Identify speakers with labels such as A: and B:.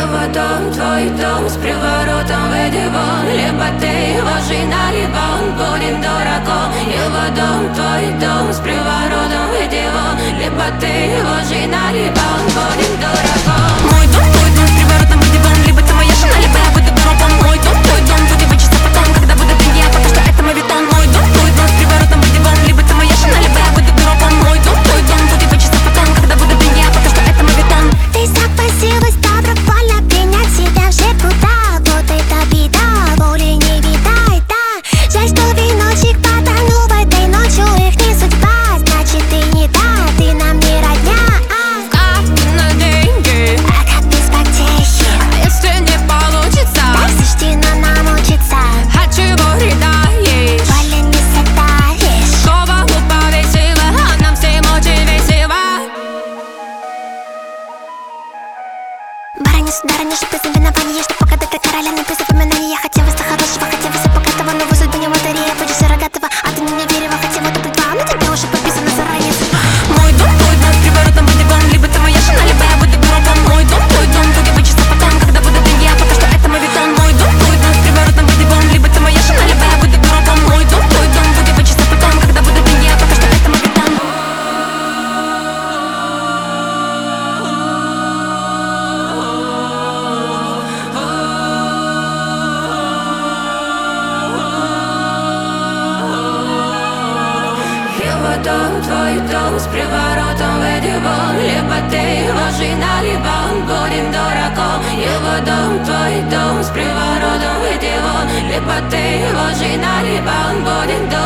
A: Его дом, твой дом, с приворотом выйди вон. Либо ты его жена, либо он будет дураком. Его дом, твой дом, с приворотом выйди вон. Либо ты его жена, либо он будет дураком.
B: Мой дом, твой дом, с приворотом выйди вон. Либо ты моя жена, либо я буду дураком. Мой дом, твой дом, будем вычиться потом, когда будут деньги, потому что это моветон. Мой дом, твой дом, с приворотом выйди вон. Либо ты моя жена, либо я буду дураком. Мой дом, твой дом, будем вычиться потом, когда будут деньги, потому что это моветон.
C: Ты согласилась добровольно принять себя в жертву, да. Вот это беда, боли не видай, да. Жаль, что веночек потонул в этой ночью, их не судьба. Значит, ты не та, ты нам не родня,
B: Как на деньги,
C: а как без потехи?
B: если не получится,
C: Дай сочтено нам учиться,
B: от чего рыдаешь?
C: боли не сотаешь.
B: Голову повесила, а нам всем очень весело.
C: Барыня, сударыня, чтоб ты винование, что пока ты короля, но без запоминания. Я хотела всего хорошего, хотела всего богатого, но вы судьбу не лотерея, будешь суррогатого. А ты мне верила, хотела тут два, но тебе уже подписано заранее судьба.
B: Мой дом, твой дом, с приворотом выйди вон. Либо ты моя жена, либо я буду дураком. Мой дом, твой дом, будем вычиться потом, когда будут деньги, а пока что это моветон. Мой дом, твой дом, с приворотом выйди вон. Либо ты моя жена, либо я буду дураком. Мой дом, твой дом, будем вычиться потом, когда будут деньги, а пока что это моветон.
A: Его дом, твой дом, с приворотом выйди вон. Либо ты его жена, либо он будет дураком. Его дом, твой дом, с приворотом выйди вон. Либо ты его жена, либо он будет дураком.